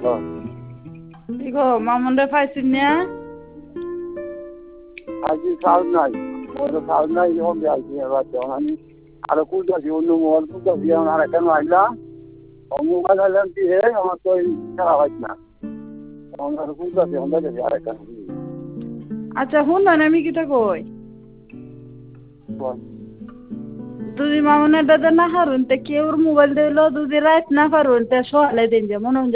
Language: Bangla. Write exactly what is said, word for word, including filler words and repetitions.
কি গো মামুন রে পাইছিস না? আজকে সাউন্ড নাই, ওর সাউন্ড নাই যখন যাইছি এবার যখন আমি আরো খুঁজতেছি অন্য মোবাইল খুঁজতেছি এখন আর একটা আইলাম মোবাইল আইলাম কি হে আমার তো খারাপ হয়েছে না তখন আরো খুঁজতেছি এখন দেখেছি আর একটা আচ্ছা শুন না আমি কিটা কই দুদি মামুনের দাদা না হারুন তে কেউর মোবাইল দিল দুদি রাত না পারুন তে সকালে দিন যেমন